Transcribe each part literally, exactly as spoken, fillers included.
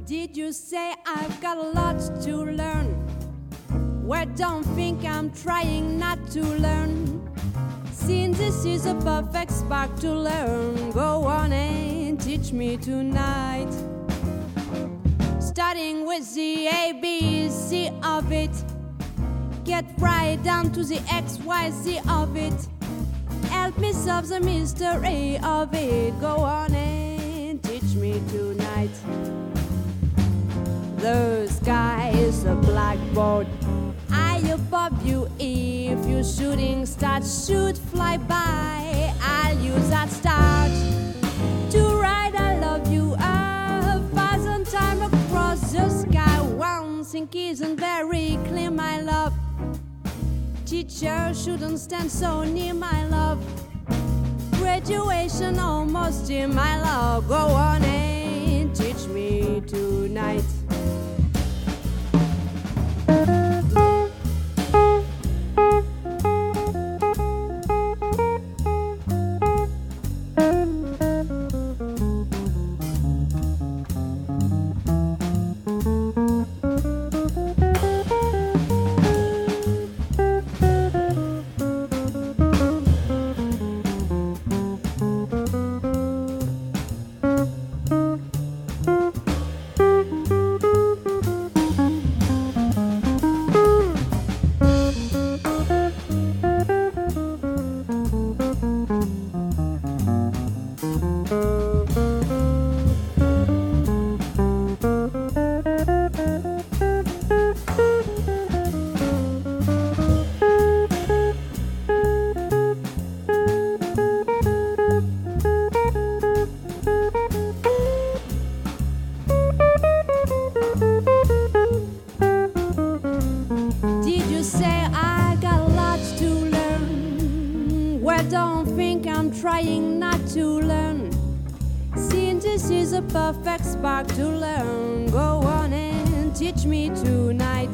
Did you say I've got a lot to learn? Well, don't think I'm trying not to learn. Since this is a perfect spark to learn, go on and teach me tonight. Starting with the A B C of it, get right down to the X Y Z of it. Help me solve the mystery of it. Go on and teach me tonight. The sky is a blackboard. Eye above you. If your shooting stars should fly by, I'll use that start to write I love you a thousand times across the sky. One thing isn't very clear, my love. Teacher shouldn't stand so near, my love. Graduation almost here, my love. Go on and teach me tonight. Don't think I'm trying not to learn. Since this is a perfect spark to learn, go on and teach me tonight.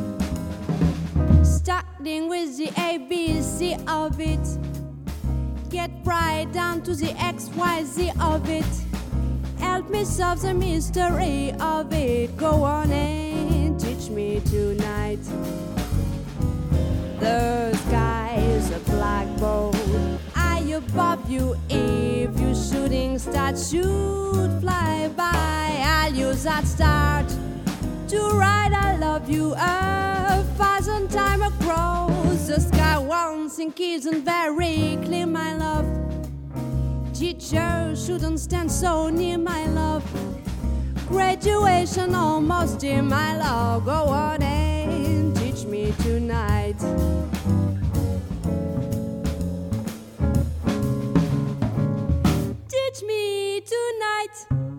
Starting with the A B C of it, get right down to the X Y Z of it. Help me solve the mystery of it. Go on and teach me tonight. The sky is a blackboard. Eye above you. If your shooting stars should fly by, I'll use that start to write I love you a thousand times across the sky. One thing isn't very clear, my love. Teacher shouldn't stand so near, my love. Graduation almost here, my love. Go on and teach me tonight. Teach me tonight.